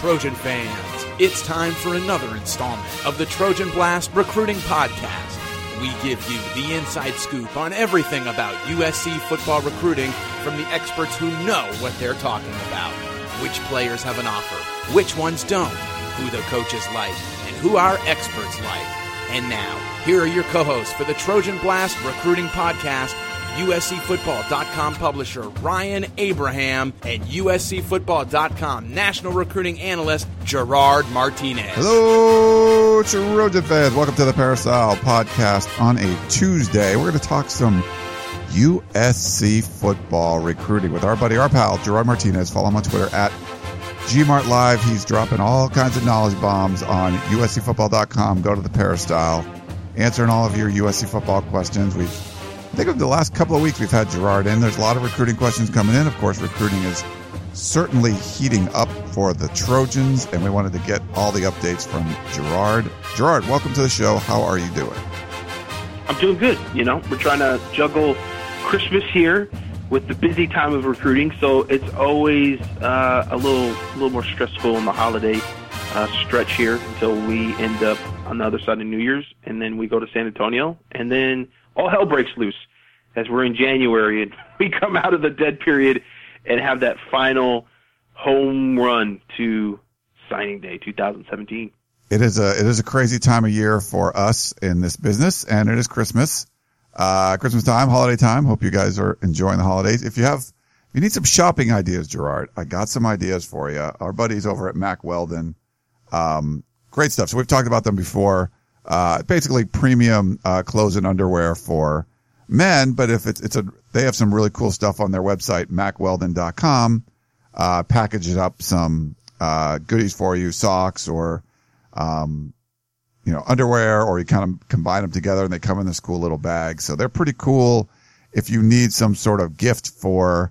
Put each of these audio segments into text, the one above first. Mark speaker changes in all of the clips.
Speaker 1: Trojan fans, it's time for another installment of the Trojan Blast Recruiting Podcast. We give you the inside scoop on everything about USC football recruiting from the experts who know what they're talking about. Which players have an offer, which ones don't, who the coaches like, and who our experts like. And now, here are your co-hosts for the Trojan Blast Recruiting Podcast, USCFootball.com publisher Ryan Abraham and USCFootball.com national recruiting analyst Gerard Martinez.
Speaker 2: Hello, Trojan fans. Welcome to the Peristyle Podcast on a Tuesday. We're going to talk some USC football recruiting with our buddy, our pal, Gerard Martinez. Follow him on Twitter at GMartLive. He's dropping all kinds of knowledge bombs on USCFootball.com. Go to the Peristyle, answering all of your USC football questions. I think of the last couple of weeks we've had Gerard in. There's a lot of recruiting questions coming in. Of course, recruiting is certainly heating up for the Trojans, and we wanted to get all the updates from Gerard. Gerard, welcome to the show. How are you doing?
Speaker 3: I'm doing good. You know, we're trying to juggle Christmas here with the busy time of recruiting, so it's always a little more stressful in the holiday stretch here until we end up on the other side of New Year's, and then we go to San Antonio, and then all hell breaks loose as we're in January and we come out of the dead period and have that final home run to signing day 2017.
Speaker 2: It is a crazy time of year for us in this business, and it is Christmas. Christmas time, holiday time. Hope you guys are enjoying the holidays. If you need some shopping ideas, Gerard, I got some ideas for you. Our buddies over at Mack Weldon, great stuff. So we've talked about them before. Basically premium clothes and underwear for men, but if they have some really cool stuff on their website, MackWeldon.com. Packages up some goodies for you, socks or underwear, or you kind of combine them together and they come in this cool little bag. So they're pretty cool if you need some sort of gift for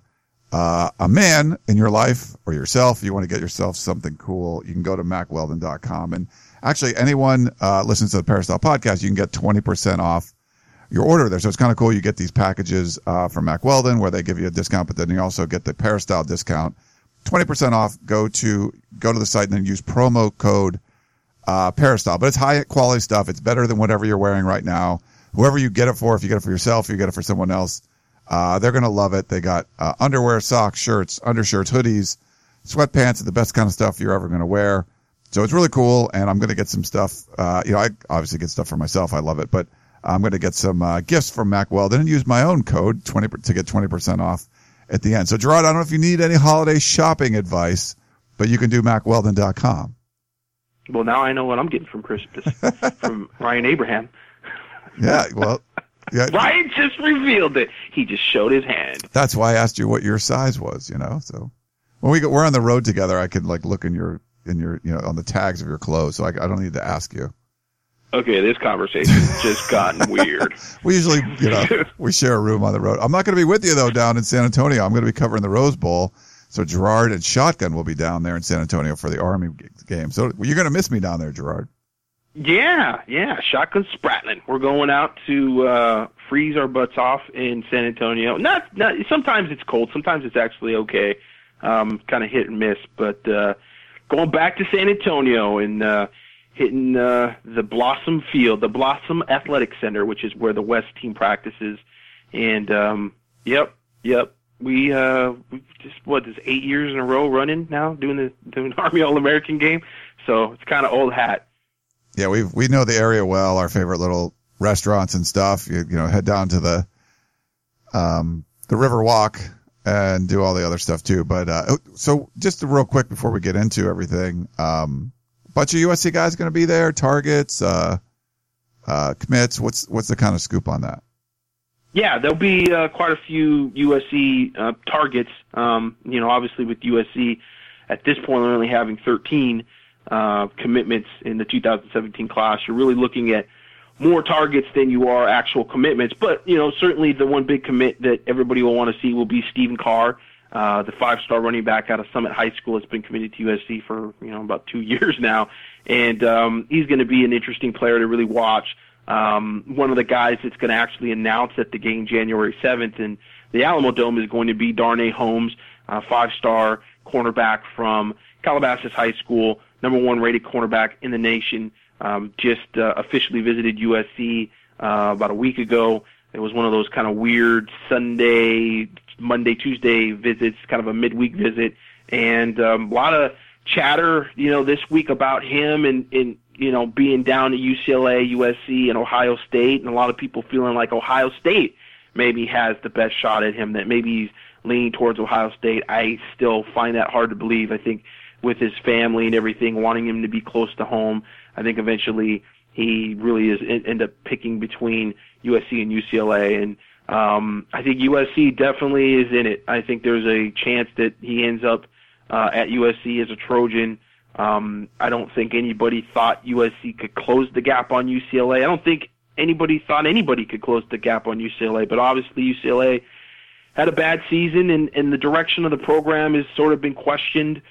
Speaker 2: a man in your life or yourself. You want to get yourself something cool, you can go to MackWeldon.com. And actually, anyone listens to the Peristyle Podcast, you can get 20% off your order there. So it's kind of cool. You get these packages from Mack Weldon where they give you a discount, but then you also get the Peristyle discount. 20% off. Go to the site and then use promo code Peristyle. But it's high quality stuff. It's better than whatever you're wearing right now. Whoever you get it for, if you get it for yourself, you get it for someone else, they're going to love it. They got underwear, socks, shirts, undershirts, hoodies, sweatpants, the best kind of stuff you're ever going to wear. So it's really cool, and I'm going to get some stuff. I obviously get stuff for myself. I love it, but I'm going to get some gifts from Mack Weldon and use my own code to get 20% off at the end. So, Gerard, I don't know if you need any holiday shopping advice, but you can do MackWeldon.com.
Speaker 3: Well, now I know what I'm getting from Christmas from Ryan Abraham.
Speaker 2: Yeah, well, yeah.
Speaker 3: Ryan just revealed it. He just showed his hand.
Speaker 2: That's why I asked you what your size was. So when we're on the road together, I could look in your on the tags of your clothes, so I don't need to ask you.
Speaker 3: Okay, this conversation's just gotten weird.
Speaker 2: We usually, we share a room on the road. I'm not going to be with you though down in San Antonio. I'm going to be covering the Rose Bowl, so Gerard and Shotgun will be down there in San Antonio for the Army game. So you're going to miss me down there, Gerard.
Speaker 3: Yeah, Shotgun Spratlin. We're going out to freeze our butts off in San Antonio. Not. Sometimes it's cold. Sometimes it's actually okay. Kind of hit and miss, but. Going back to San Antonio and hitting the Blossom Field, the Blossom Athletic Center, which is where the West team practices. And yep, we just this 8 years in a row running now doing the Army All-American game. So it's kind of old hat.
Speaker 2: Yeah, we know the area well. Our favorite little restaurants and stuff. You head down to the River Walk and do all the other stuff too. But so just real quick before we get into everything, bunch of USC guys going to be there, targets, commits. What's the kind of scoop on that?
Speaker 3: Yeah, there'll be quite a few USC targets. Obviously with USC at this point only having 13 commitments in the 2017 class, you're really looking at more targets than you are actual commitments. But, certainly the one big commit that everybody will want to see will be Stephen Carr, the 5-star running back out of Summit High School. Has been committed to USC for, about 2 years now. And he's going to be an interesting player to really watch. One of the guys that's going to actually announce at the game January 7th in the Alamo Dome is going to be Darnay Holmes, 5-star cornerback from Calabasas High School, number 1 rated cornerback in the nation, just officially visited USC about a week ago. It was one of those kind of weird Sunday, Monday, Tuesday visits, kind of a midweek visit, and a lot of chatter, this week about him and being down at UCLA, USC, and Ohio State, and a lot of people feeling like Ohio State maybe has the best shot at him, that maybe he's leaning towards Ohio State. I still find that hard to believe. I think with his family and everything, wanting him to be close to home, I think eventually he really is end up picking between USC and UCLA. And I think USC definitely is in it. I think there's a chance that he ends up at USC as a Trojan. I don't think anybody thought USC could close the gap on UCLA. I don't think anybody thought anybody could close the gap on UCLA, but obviously UCLA had a bad season, and the direction of the program has sort of been questioned.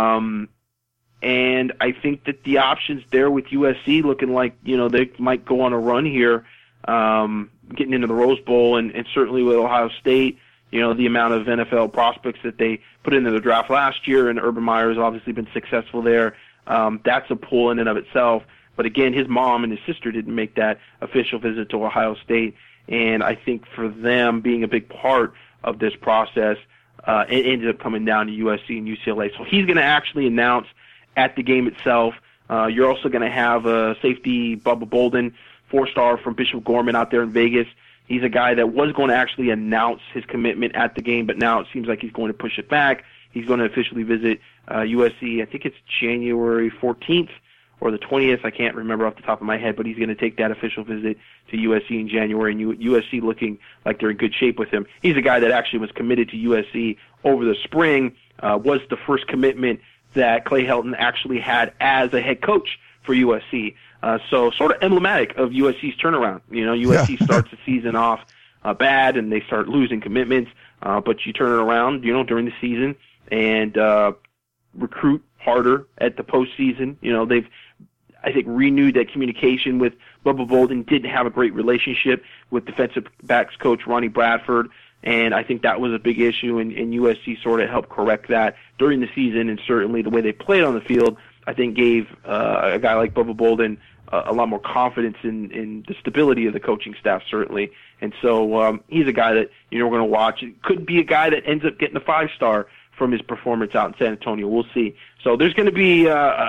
Speaker 3: And I think that the options there with USC looking like, they might go on a run here, getting into the Rose Bowl, and certainly with Ohio State, the amount of NFL prospects that they put into the draft last year, and Urban Meyer has obviously been successful there. That's a pull in and of itself. But again, his mom and his sister didn't make that official visit to Ohio State, and I think for them being a big part of this process, it ended up coming down to USC and UCLA. So he's going to actually announce at the game itself. You're also going to have safety Bubba Bolden, 4-star from Bishop Gorman out there in Vegas. He's a guy that was going to actually announce his commitment at the game, but now it seems like he's going to push it back. He's going to officially visit USC. I think it's January 14th or the 20th. I can't remember off the top of my head, but he's going to take that official visit to USC in January, and USC looking like they're in good shape with him. He's a guy that actually was committed to USC over the spring, was the first commitment that Clay Helton actually had as a head coach for USC. So sort of emblematic of USC's turnaround. USC starts the season off bad, and they start losing commitments, but you turn it around, during the season and recruit harder at the postseason. They've, I think, renewed that communication with Bubba Bolden. Didn't have a great relationship with defensive backs coach Ronnie Bradford, and I think that was a big issue, and USC sort of helped correct that during the season, and certainly the way they played on the field, I think, gave a guy like Bubba Bolden a lot more confidence in the stability of the coaching staff, certainly. And so he's a guy that we're going to watch. It could be a guy that ends up getting a 5-star from his performance out in San Antonio. We'll see. So there's going to be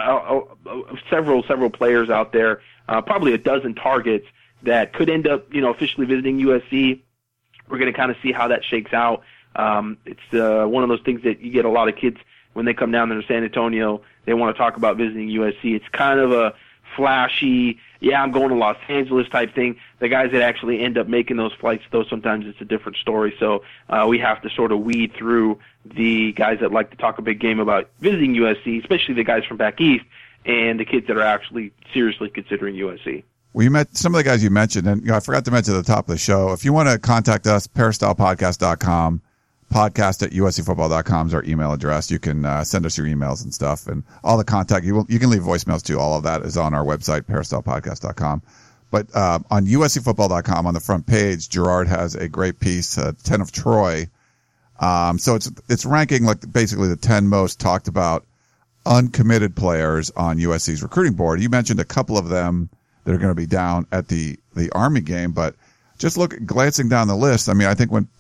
Speaker 3: several players out there, probably a dozen targets that could end up, officially visiting USC. We're going to kind of see how that shakes out. It's one of those things that you get a lot of kids when they come down there to San Antonio. They want to talk about visiting USC. It's kind of a flashy, I'm going to Los Angeles type thing. The guys that actually end up making those flights, though, sometimes it's a different story. So we have to sort of weed through the guys that like to talk a big game about visiting USC, especially the guys from back east, and the kids that are actually seriously considering USC.
Speaker 2: Well, you met some of the guys you mentioned, and I forgot to mention at the top of the show, if you want to contact us, peristylepodcast.com, podcast@uscfootball.com is our email address. You can send us your emails and stuff, and all the contact. You can leave voicemails too. All of that is on our website, peristylepodcast.com. But on uscfootball.com, on the front page, Gerard has a great piece, 10 of Troy. So it's ranking like basically the 10 most talked about uncommitted players on USC's recruiting board. You mentioned a couple of them that are going to be down at the Army game, but just glancing down the list. I mean, I think when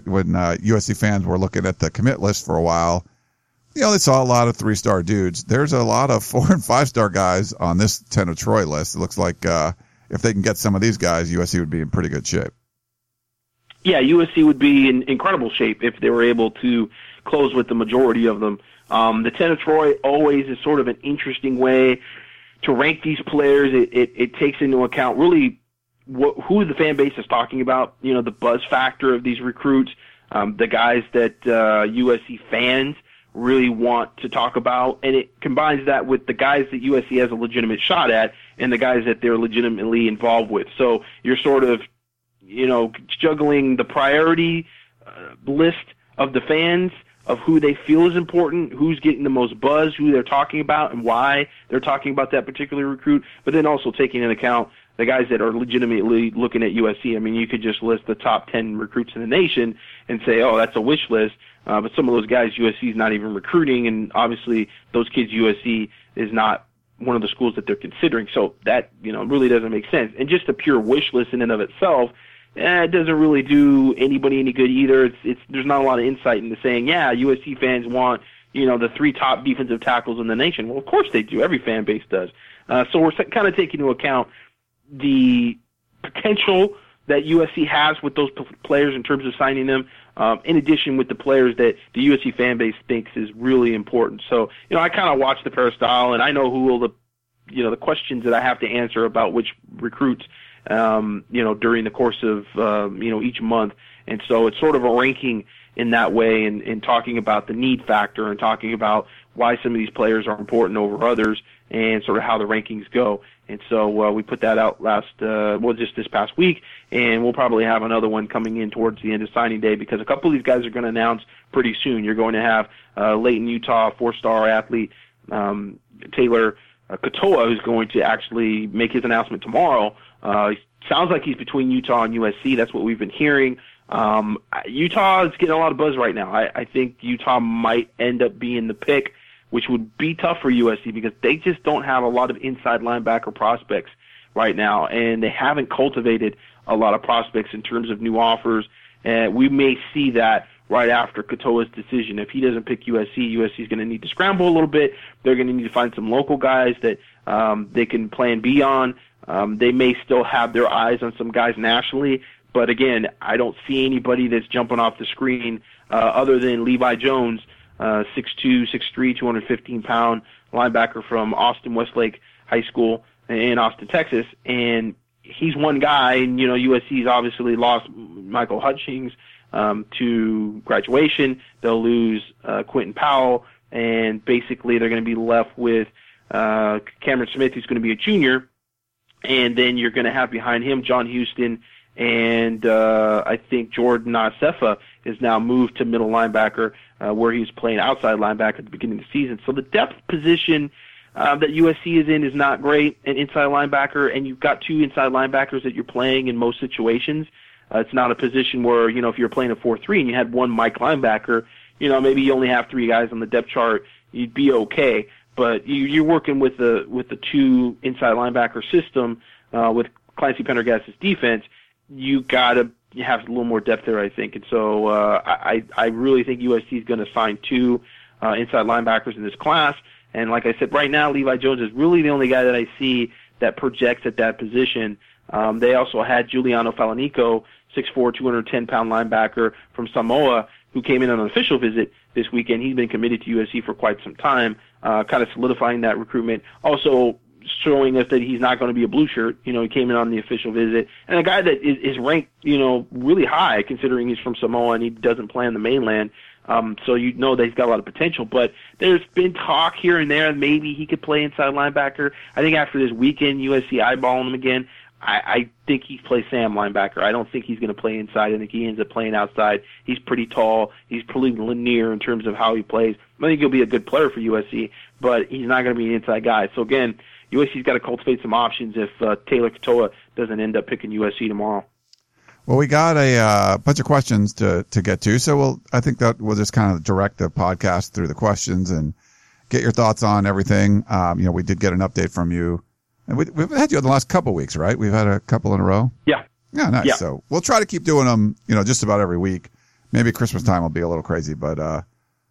Speaker 2: USC fans were looking at the commit list for a while, they saw a lot of 3-star dudes. There's a lot of 4- and 5-star guys on this 10 of Troy list. It looks like if they can get some of these guys, USC would be in pretty good shape.
Speaker 3: Yeah, USC would be in incredible shape if they were able to close with the majority of them. The 10 of Troy always is sort of an interesting way to rank these players. It takes into account really who the fan base is talking about, the buzz factor of these recruits, the guys that USC fans really want to talk about, and it combines that with the guys that USC has a legitimate shot at and the guys that they're legitimately involved with. So you're sort of, juggling the priority list of the fans of who they feel is important, who's getting the most buzz, who they're talking about, and why they're talking about that particular recruit, but then also taking into account the guys that are legitimately looking at USC. I mean, you could just list the top 10 recruits in the nation and say, oh, that's a wish list. But some of those guys USC is not even recruiting, and obviously those kids USC is not one of the schools that they're considering. So that, really doesn't make sense. And just a pure wish list in and of itself, it doesn't really do anybody any good either. There's not a lot of insight into saying, yeah, USC fans want, the 3 top defensive tackles in the nation. Well, of course they do. Every fan base does. So we're kind of taking into account the potential that USC has with those players in terms of signing them, in addition with the players that the USC fan base thinks is really important. So, I kind of watch the peristyle, and I know who will the questions that I have to answer about which recruits, during the course of, each month. And so it's sort of a ranking in that way, and talking about the need factor and talking about why some of these players are important over others and sort of how the rankings go. And so we put that out just this past week, and we'll probably have another one coming in towards the end of signing day, because a couple of these guys are going to announce pretty soon. You're going to have Layton Utah 4-star athlete Taylor Katoa, who's going to actually make his announcement tomorrow. Sounds like he's between Utah and USC. That's what we've been hearing. Utah is getting a lot of buzz right now. I think Utah might end up being the pick, which would be tough for USC because they just don't have a lot of inside linebacker prospects right now, and they haven't cultivated a lot of prospects in terms of new offers. And we may see that right after Katoa's decision. If he doesn't pick USC is going to need to scramble a little bit. They're going to need to find some local guys that they can plan B on. They may still have their eyes on some guys nationally, but again, I don't see anybody that's jumping off the screen other than Levi Jones, 6'2", 6'3", 215-pound linebacker from Austin Westlake High School in Austin, Texas. And he's one guy, and, USC's obviously lost Michael Hutchings to graduation. They'll lose Quentin Powell, and basically they're going to be left with Cameron Smith, who's going to be a junior. And then you're going to have behind him John Houston, and I think Jordan Asefa is now moved to middle linebacker, where he was playing outside linebacker at the beginning of the season. So the depth position that USC is in is not great, an inside linebacker, and you've got 2 inside linebackers that you're playing in most situations. It's not a position where, if you're playing a 4-3 and you had 1 Mike linebacker, maybe you only have 3 guys on the depth chart, you'd be okay. But you're working with the 2 inside linebacker system with Clancy Pendergast's defense. You gotta have a little more depth there, I think. And so I really think USC is going to sign 2 inside linebackers in this class. And like I said, right now Levi Jones is really the only guy that I see that projects at that position. They also had Giuliano Falanico, 6'4", 210-pound linebacker from Samoa, who came in on an official visit this weekend. He's been committed to USC for quite some time, kind of solidifying that recruitment. Also showing us that he's not going to be a blue shirt. He came in on the official visit. And a guy that is ranked, really high, considering he's from Samoa and he doesn't play on the mainland. So that he's got a lot of potential. But there's been talk here and there maybe he could play inside linebacker. I think after this weekend, USC eyeballing him again, I think he plays Sam linebacker. I don't think he's going to play inside. I think he ends up playing outside. He's pretty tall. He's pretty linear in terms of how he plays. I think he'll be a good player for USC, but he's not going to be an inside guy. So, again, USC's got to cultivate some options if Taylor Katoa doesn't end up picking USC tomorrow.
Speaker 2: Well, we got a bunch of questions to get to, so I think that we'll just kind of direct the podcast through the questions and get your thoughts on everything. We did get an update from you. And we've had you in the last couple of weeks, right? We've had a couple in a row.
Speaker 3: Yeah.
Speaker 2: Yeah, nice.
Speaker 3: Yeah.
Speaker 2: So we'll try to keep doing them, just about every week. Maybe Christmas time will be a little crazy, but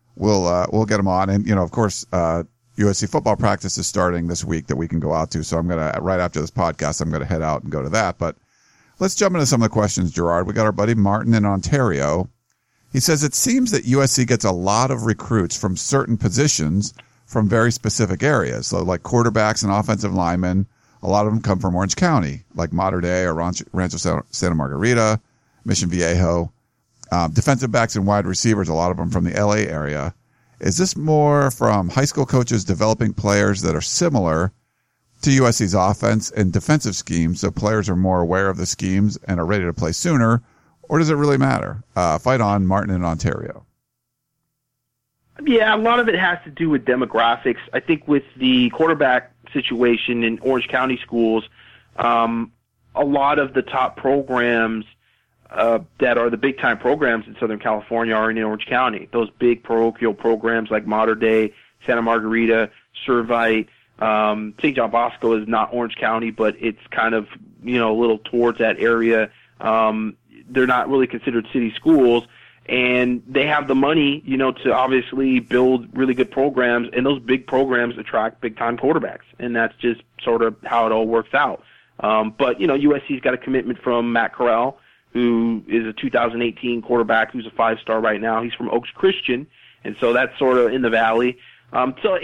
Speaker 2: we'll get them on. And of course, USC football practice is starting this week that we can go out to. So I'm gonna right after this podcast, I'm gonna head out and go to that. But let's jump into some of the questions, Gerard. We got our buddy Martin in Ontario. He says it seems that USC gets a lot of recruits from certain positions from very specific areas. So like quarterbacks and offensive linemen, a lot of them come from Orange County, like Mater Dei or Rancho Santa Margarita, Mission Viejo. Defensive backs and wide receivers, a lot of them from the LA area. Is this more from high school coaches developing players that are similar to USC's offense and defensive schemes, so players are more aware of the schemes and are ready to play sooner, or does it really matter? Fight on, Martin in Ontario.
Speaker 3: Yeah, a lot of it has to do with demographics. I think with the quarterback situation in Orange County schools, a lot of the top programs that are the big-time programs in Southern California are in Orange County. Those big parochial programs like Mater Dei, Santa Margarita, Servite, St. John Bosco is not Orange County, but it's kind of, a little towards that area. They're not really considered city schools, and they have the money, to obviously build really good programs, and those big programs attract big-time quarterbacks, and that's just sort of how it all works out. But, USC's got a commitment from Matt Corral, who is a 2018 quarterback who's a 5-star right now. He's from Oaks Christian, and so that's sort of in the valley. So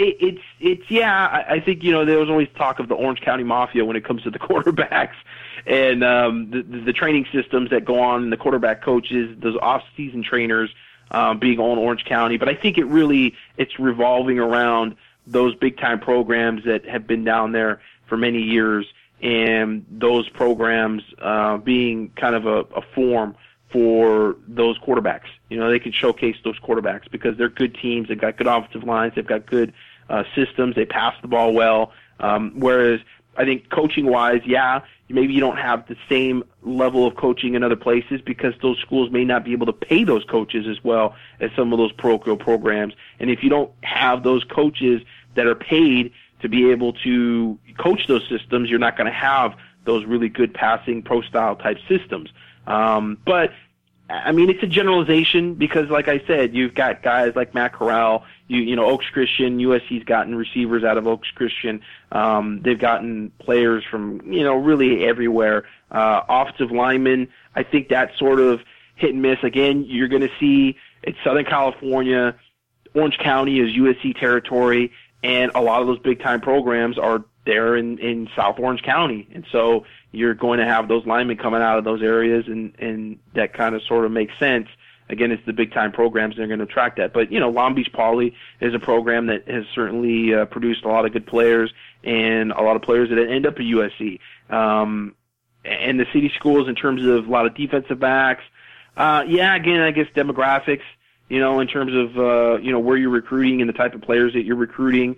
Speaker 3: I think, there was always talk of the Orange County Mafia when it comes to the quarterbacks and the training systems that go on, and the quarterback coaches, those off-season trainers being on Orange County. But I think it's revolving around those big-time programs that have been down there for many years, and those programs being kind of a form for those quarterbacks. They can showcase those quarterbacks because they're good teams. They've got good offensive lines. They've got good systems. They pass the ball well. Whereas I think coaching-wise, maybe you don't have the same level of coaching in other places because those schools may not be able to pay those coaches as well as some of those parochial programs. And if you don't have those coaches that are paid to be able to coach those systems, you're not going to have those really good passing pro-style type systems. But it's a generalization because, like I said, you've got guys like Matt Corral, Oaks Christian. USC's gotten receivers out of Oaks Christian. They've gotten players from, really everywhere. Offensive linemen, I think that's sort of hit and miss. Again, you're going to see it's Southern California. Orange County is USC territory, and a lot of those big-time programs are there in South Orange County. And so you're going to have those linemen coming out of those areas, and that kind of sort of makes sense. Again, it's the big-time programs that are going to attract that. But, Long Beach Poly is a program that has certainly produced a lot of good players and a lot of players that end up at USC. And the city schools in terms of a lot of defensive backs, again, I guess demographics, in terms of, where you're recruiting and the type of players that you're recruiting.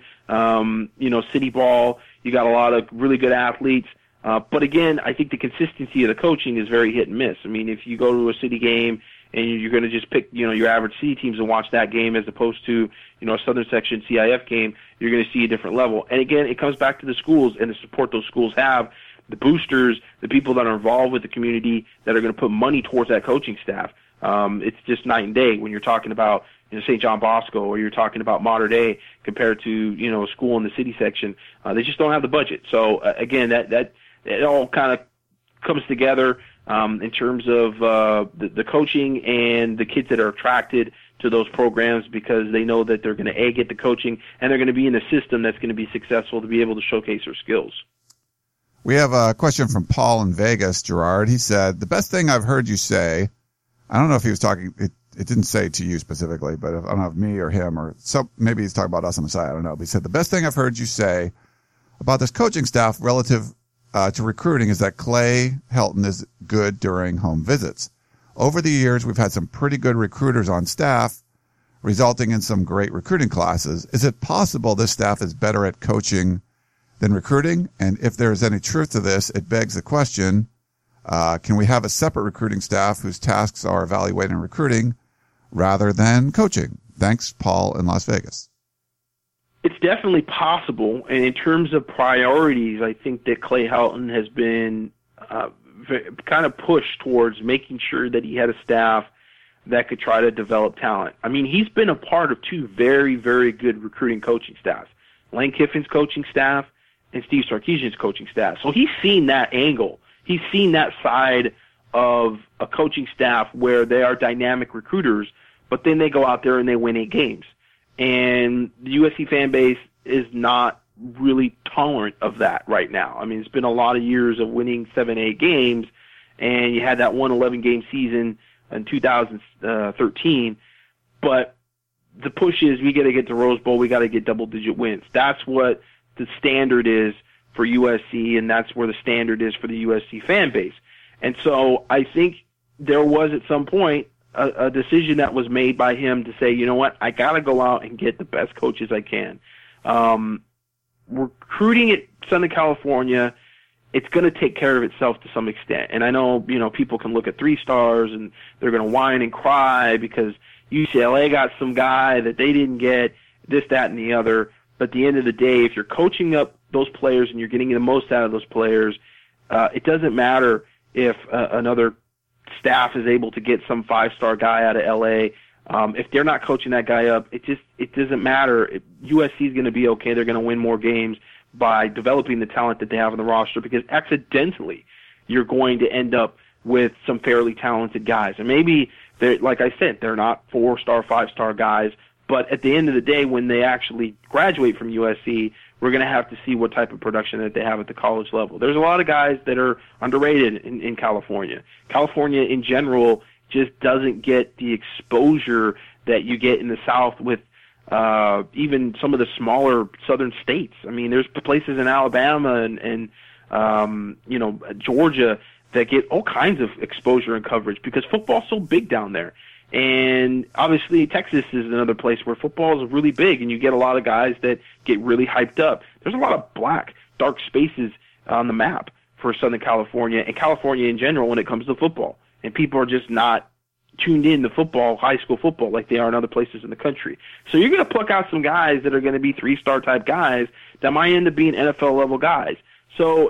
Speaker 3: City ball, you got a lot of really good athletes. But again, I think the consistency of the coaching is very hit and miss. I mean, if you go to a city game and you're going to just pick, your average city teams and watch that game as opposed to, a Southern Section CIF game, you're going to see a different level. And again, it comes back to the schools and the support those schools have, the boosters, the people that are involved with the community that are going to put money towards that coaching staff. It's just night and day when you're talking about St. John Bosco or you're talking about Mater Dei compared to a school in the city section. They just don't have the budget. So again, that it all kind of comes together in terms of the coaching and the kids that are attracted to those programs because they know that they're going to get the coaching and they're going to be in a system that's going to be successful to be able to showcase their skills.
Speaker 2: We have a question from Paul in Vegas, Gerard. He said, the best thing I've heard you say, I don't know if he was talking, it didn't say to you specifically, but I don't know if me or him or so, maybe he's talking about us on the side. I don't know. But he said, the best thing I've heard you say about this coaching staff relative to recruiting is that Clay Helton is good during home visits. Over the years, we've had some pretty good recruiters on staff, resulting in some great recruiting classes. Is it possible this staff is better at coaching than recruiting? And if there's any truth to this, it begs the question, can we have a separate recruiting staff whose tasks are evaluating recruiting rather than coaching? Thanks, Paul in Las Vegas.
Speaker 3: It's definitely possible, and in terms of priorities, I think that Clay Helton has been kind of pushed towards making sure that he had a staff that could try to develop talent. I mean, he's been a part of two very, very good recruiting coaching staffs, Lane Kiffin's coaching staff and Steve Sarkisian's coaching staff. So he's seen that angle. He's seen that side of a coaching staff where they are dynamic recruiters, but then they go out there and they win 8 games. And the USC fan base is not really tolerant of that right now. I mean, it's been a lot of years of winning 7-8 games, and you had that 11-game season in 2013. But the push is we got to get to Rose Bowl, we got to get double-digit wins. That's what the standard is for USC, and that's where the standard is for the USC fan base. And so I think there was at some point a decision that was made by him to say, you know what, I got to go out and get the best coaches I can. Recruiting at Southern California it's going to take care of itself to some extent. And I know, people can look at 3 stars and they're going to whine and cry because UCLA got some guy that they didn't get, this, that, and the other. But at the end of the day, if you're coaching up those players and you're getting the most out of those players, it doesn't matter if another staff is able to get some 5-star guy out of LA. If they're not coaching that guy up, it doesn't matter. USC is going to be okay. They're going to win more games by developing the talent that they have on the roster, because accidentally you're going to end up with some fairly talented guys. And maybe, like I said, they're not 4-star, 5-star guys, but at the end of the day, when they actually graduate from USC, we're going to have to see what type of production that they have at the college level. There's a lot of guys that are underrated in California. California in general just doesn't get the exposure that you get in the South with even some of the smaller southern states. I mean, there's places in Alabama and Georgia that get all kinds of exposure and coverage because football's so big down there. And obviously Texas is another place where football is really big, and you get a lot of guys that get really hyped up. There's a lot of black, dark spaces on the map for Southern California and California in general when it comes to football. And people are just not tuned in to football, high school football, like they are in other places in the country. So you're going to pluck out some guys that are going to be 3-star type guys that might end up being NFL level guys. So,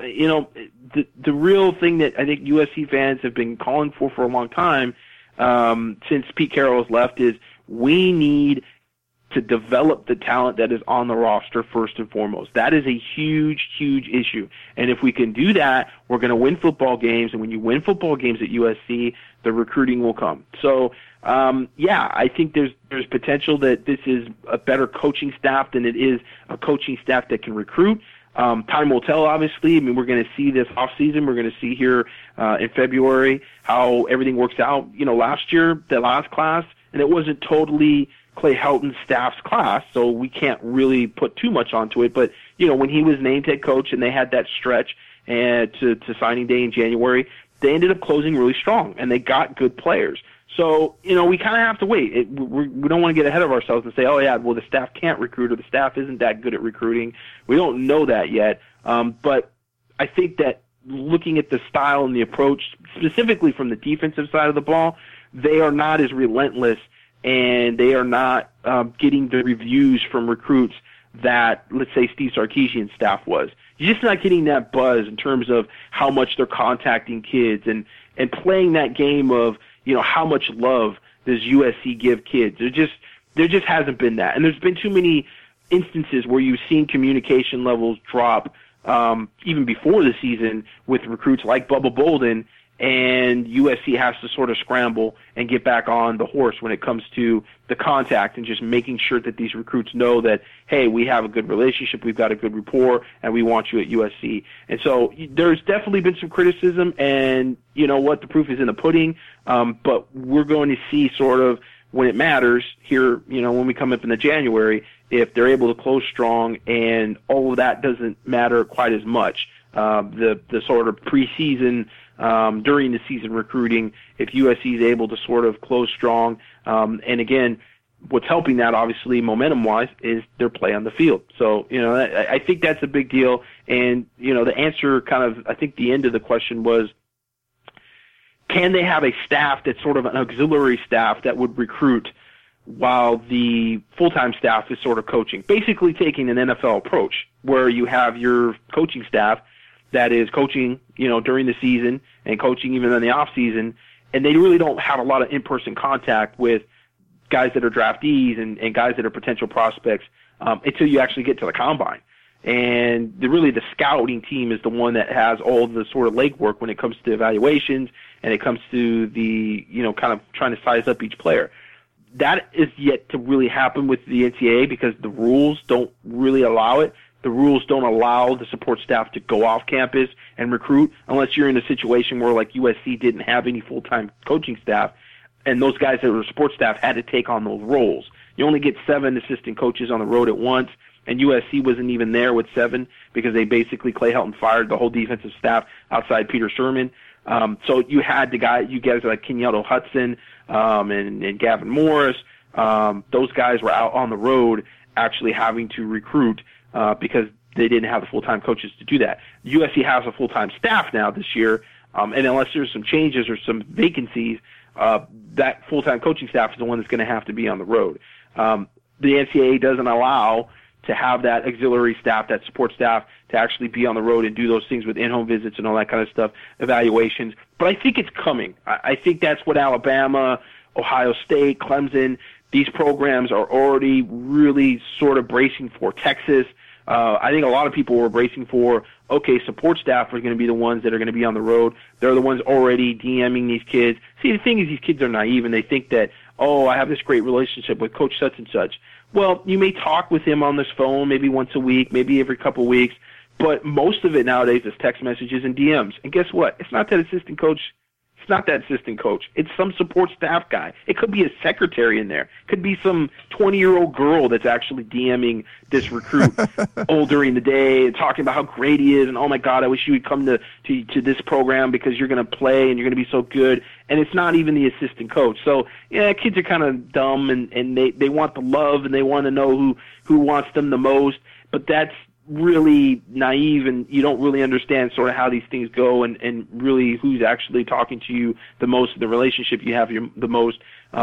Speaker 3: the real thing that I think USC fans have been calling for a long time, since Pete Carroll has left, is we need to develop the talent that is on the roster first and foremost. That is a huge, huge issue. And if we can do that, we're going to win football games. And when you win football games at USC, the recruiting will come. So, I think there's potential that this is a better coaching staff than it is a coaching staff that can recruit. Time will tell, obviously. I mean, we're going to see this offseason. We're going to see here in February how everything works out. Last year, the last class, and it wasn't totally Clay Helton's staff's class, so we can't really put too much onto it. But, when he was named head coach and they had that stretch to signing day in January, they ended up closing really strong, and they got good players. So, we kind of have to wait. We don't want to get ahead of ourselves and say, the staff can't recruit or the staff isn't that good at recruiting. We don't know that yet. But I think that looking at the style and the approach, specifically from the defensive side of the ball, they are not as relentless, and they are not getting the reviews from recruits that, let's say, Steve Sarkisian's staff was. You're just not getting that buzz in terms of how much they're contacting kids and playing that game of, how much love does USC give kids? There just hasn't been that. And there's been too many instances where you've seen communication levels drop even before the season with recruits like Bubba Bolden, and USC has to sort of scramble and get back on the horse when it comes to the contact and just making sure that these recruits know that, hey, we have a good relationship, we've got a good rapport, and we want you at USC. And so there's definitely been some criticism, and you know what, the proof is in the pudding, but we're going to see sort of when it matters here, when we come up in the January, if they're able to close strong, and all of that doesn't matter quite as much. The sort of preseason, during the season recruiting, if USC is able to sort of close strong, and again, what's helping that obviously momentum-wise is their play on the field. So, I think that's a big deal. And, the answer kind of, I think the end of the question was, can they have a staff that's sort of an auxiliary staff that would recruit while the full-time staff is sort of coaching? Basically taking an NFL approach where you have your coaching staff that is coaching, during the season and coaching even in the off season, and they really don't have a lot of in-person contact with guys that are draftees and guys that are potential prospects until you actually get to the combine. And the scouting team is the one that has all the sort of legwork when it comes to evaluations and it comes to the, kind of trying to size up each player. That is yet to really happen with the NCAA because the rules don't really allow it. The rules don't allow the support staff to go off campus and recruit unless you're in a situation where, like, USC didn't have any full-time coaching staff, and those guys that were support staff had to take on those roles. You only get 7 assistant coaches on the road at once, and USC wasn't even there with 7 because they basically, Clay Helton fired the whole defensive staff outside Peter Sherman. So you had you guys like Kenyatta Hudson and Gavin Morris. Those guys were out on the road actually having to recruit because they didn't have the full-time coaches to do that. USC has a full-time staff now this year, and unless there's some changes or some vacancies, that full-time coaching staff is the one that's going to have to be on the road. The NCAA doesn't allow to have that auxiliary staff, that support staff, to actually be on the road and do those things with in-home visits and all that kind of stuff, evaluations. But I think it's coming. I think that's what Alabama, Ohio State, Clemson, these programs are already really sort of bracing for. Texas, I think a lot of people were bracing for, okay, support staff are going to be the ones that are going to be on the road. They're the ones already DMing these kids. See, the thing is, these kids are naive, and they think that, oh, I have this great relationship with Coach such and such. Well, you may talk with him on this phone maybe once a week, maybe every couple of weeks, but most of it nowadays is text messages and DMs. And guess what? It's not that assistant coach. It's not that assistant coach. It's some support staff guy. It could be a secretary in there. It could be some 20-year-old girl that's actually DMing this recruit all during the day and talking about how great he is and, oh, my God, I wish you would come to this program because you're going to play and you're going to be so good. And it's not even the assistant coach. So, yeah, kids are kind of dumb and they want the love and they want to know who wants them the most. But that's really naive, and you don't really understand sort of how these things go and really who's actually talking to you the most, the relationship you have the most,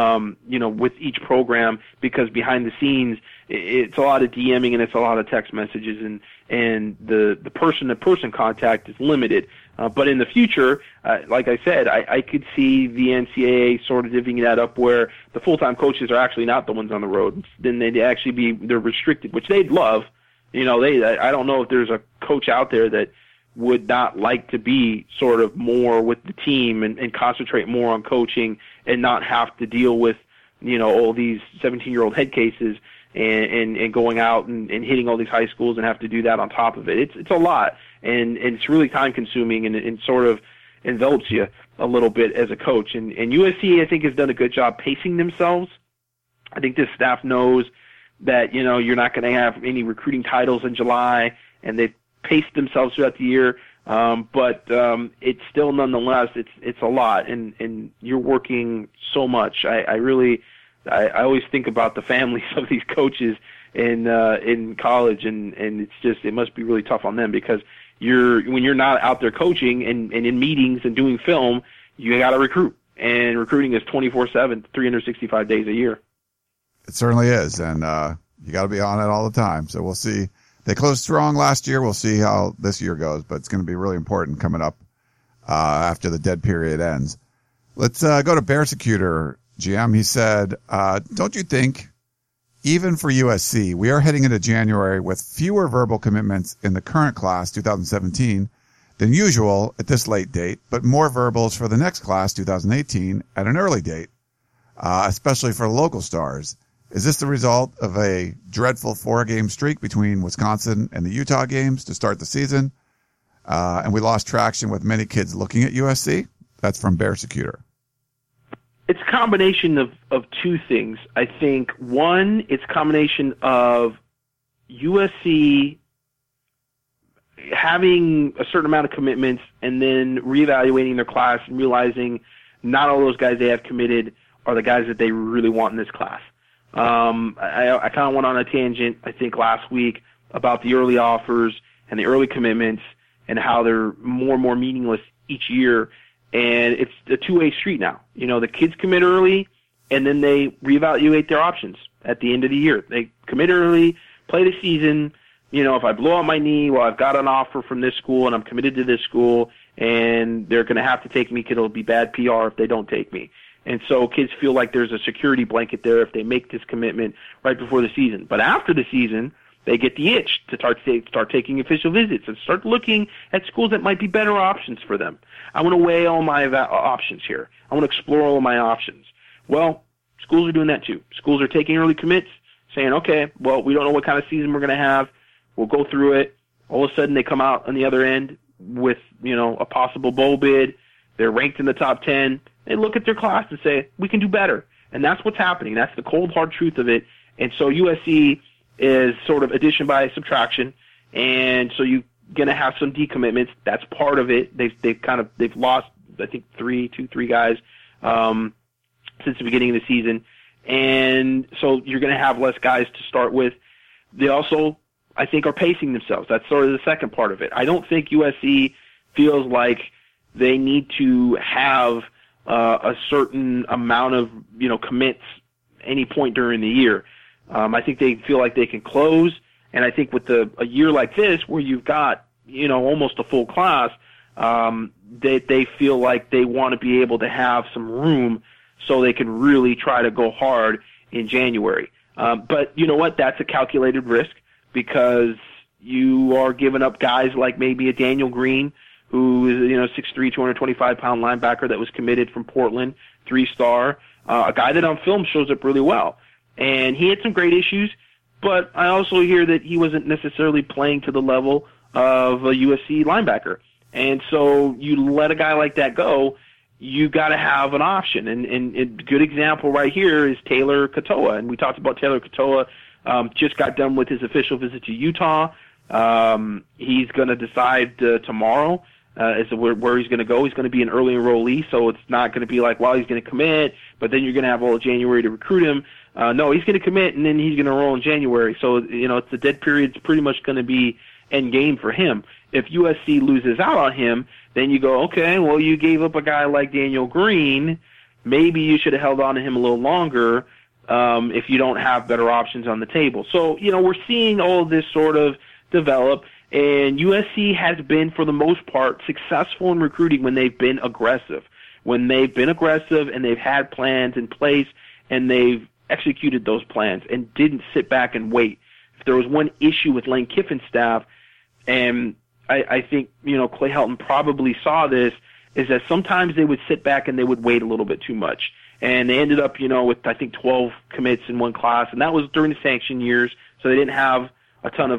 Speaker 3: with each program, because behind the scenes, it's a lot of DMing and it's a lot of text messages, and the person-to-person contact is limited. But in the future, like I said, I could see the NCAA sort of divvying that up where the full-time coaches are actually not the ones on the road. Then they'd actually they're restricted, which they'd love. I don't know if there's a coach out there that would not like to be sort of more with the team and concentrate more on coaching and not have to deal with, all these 17-year-old head cases and going out and hitting all these high schools and have to do that on top of it. It's a lot, and it's really time-consuming and sort of envelops you a little bit as a coach. And USC, I think, has done a good job pacing themselves. I think this staff knows that, you're not going to have any recruiting titles in July, and they've paced themselves throughout the year. But it's still, nonetheless, it's a lot, and you're working so much. I always think about the families of these coaches in college, and it must be really tough on them, because when you're not out there coaching and in meetings and doing film, you got to recruit, and recruiting is 24/7, 365 days a year.
Speaker 2: It certainly is, and you got to be on it all the time. So we'll see. They closed strong last year. We'll see how this year goes, but it's going to be really important coming up after the dead period ends. Let's go to Bearsecutor, GM. He said, don't you think, even for USC, we are heading into January with fewer verbal commitments in the current class, 2017, than usual at this late date, but more verbals for the next class, 2018, at an early date, especially for local stars? Is this the result of a dreadful 4-game streak between Wisconsin and the Utah games to start the season? And we lost traction with many kids looking at USC? That's from Bearsecutor.
Speaker 3: It's a combination of two things. I think, one, it's a combination of USC having a certain amount of commitments and then reevaluating their class and realizing not all those guys they have committed are the guys that they really want in this class. I kind of went on a tangent, I think, last week about the early offers and the early commitments and how they're more and more meaningless each year. And it's a two-way street now. The kids commit early, and then they reevaluate their options at the end of the year. They commit early, play the season. If I blow out my knee, well, I've got an offer from this school, and I'm committed to this school, and they're going to have to take me because it'll be bad PR if they don't take me. And so kids feel like there's a security blanket there if they make this commitment right before the season. But after the season, they get the itch to start taking official visits and start looking at schools that might be better options for them. I want to weigh all my options here. I want to explore all of my options. Well, schools are doing that too. Schools are taking early commits, saying, okay, well, we don't know what kind of season we're going to have. We'll go through it. All of a sudden, they come out on the other end with, a possible bowl bid. They're ranked in the top 10. They look at their class and say, we can do better. And that's what's happening. That's the cold, hard truth of it. And so USC is sort of addition by subtraction. And so you're going to have some decommitments. That's part of it. They've lost, I think, three guys since the beginning of the season. And so you're going to have less guys to start with. They also I think, are pacing themselves. That's sort of the second part of it. I don't think USC feels like they need to have a certain amount of, commits any point during the year. I think they feel like they can close, and I think with a year like this where you've got, almost a full class, they feel like they want to be able to have some room so they can really try to go hard in January. But you know what? That's a calculated risk because you are giving up guys like maybe a Daniel Green, who is 6'3", 225-pound linebacker that was committed from Portland, 3-star, a guy that on film shows up really well. And he had some great issues, but I also hear that he wasn't necessarily playing to the level of a USC linebacker. And so you let a guy like that go, you got to have an option. And a good example right here is Taylor Katoa. And we talked about Taylor Katoa, just got done with his official visit to Utah. He's going to decide tomorrow as to where he's going to go. He's going to be an early enrollee, so it's not going to be like, well, he's going to commit, but then you're going to have all of January to recruit him. No, he's going to commit, and then he's going to enroll in January. So, it's the dead period's pretty much going to be end game for him. If USC loses out on him, then you go, okay, well, you gave up a guy like Daniel Green. Maybe you should have held on to him a little longer if you don't have better options on the table. So, we're seeing all of this sort of develop, and USC has been, for the most part, successful in recruiting when they've been aggressive. When they've been aggressive and they've had plans in place and they've executed those plans and didn't sit back and wait. If there was one issue with Lane Kiffin's staff, and I think, Clay Helton probably saw this, is that sometimes they would sit back and they would wait a little bit too much. And they ended up, with, I think, 12 commits in one class, and that was during the sanction years, so they didn't have a ton